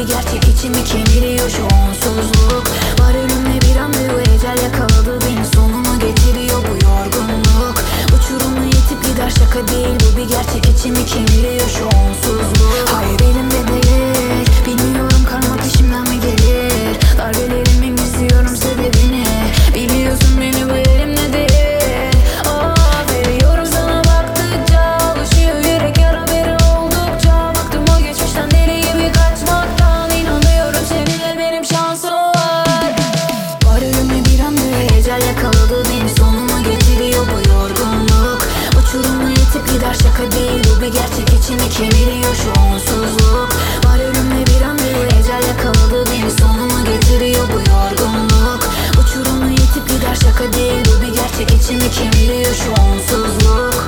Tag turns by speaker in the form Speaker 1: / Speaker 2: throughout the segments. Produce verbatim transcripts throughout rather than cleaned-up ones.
Speaker 1: bir gerçek, içimi kemiriyor şu onsuzluk. Var ölümle bir randevu, ecel yakaladı beni, sonunu getiriyor bu yorgunluk. Uçurumla yetip gider, şaka değil bu bir gerçek, içimi kemiriyor şu onsuzluk. Hayır elimde değil, bilmiyorum karma peşimden mi gelir. Darbelerimi gizliyorum sebebini, biliyorsun beni bu elimde değil. Oh, veriyorum sana baktıkça, alışıyor yürek yara beri oldukça. Baktım o geçmişten deli gibi kaçmaktan, inanıyorum seninle benim şansım var. Var ölümle bir anda ecel yakaladı beni, sonunu getiriyor bu yorgunluk. Uçurumla yetip gider, şaka değil bu bir gerçek, içimi kemiriyor şu onsuzluk. Var ölümle bir anda ecel yakaladı beni, sonunu getiriyor bu yorgunluk. Uçurumla yetip gider, şaka değil bu bir gerçek, içimi kemiriyor şu onsuzluk.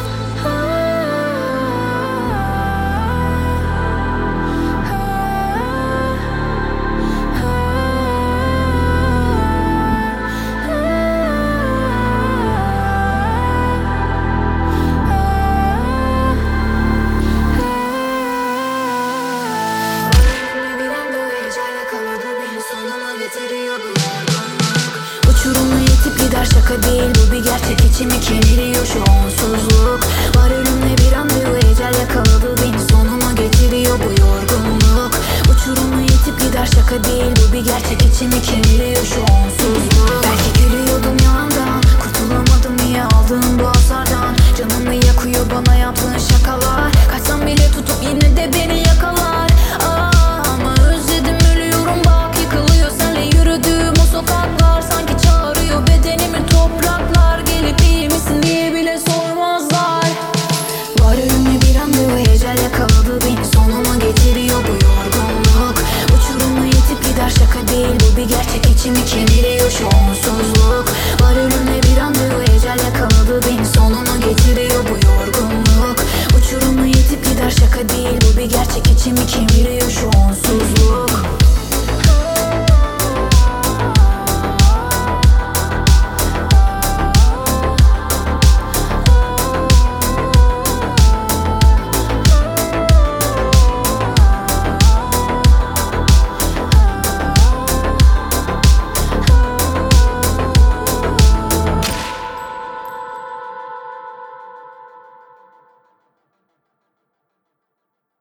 Speaker 1: Uçurumla yetip gider, şaka değil bu bir gerçek, içimi kemiriyor şu onsuzluk. Var ölümle bir randevu, ecel yakaladı beni, sonunu getiriyor bu yorgunluk. Uçurumla yetip gider, şaka değil bu bir gerçek, içimi kemiriyor şu onsuzluk. Belki gülüyordum yalandan, kurtulamadım niye aldığım bu hasardan. Canımı yakıyor bana yaptığın şakalar, kaçsam bile tutup yine de beni yakalar. Aa, ama özledim ölüyorum bak, yıkılıyor senle yürüdüğüm o sokaklar. Sanki çağırıyor bedenimi topraklar, gelip iyi misin diye bile sormazlar. Var ölümle bir randevu, ecel yakaladı beni, sonunu getiriyor bu yorgunluk. Uçurumla yetip gider, şaka değil bu bir gerçek, içimi kemiriyor şu onsuzluk.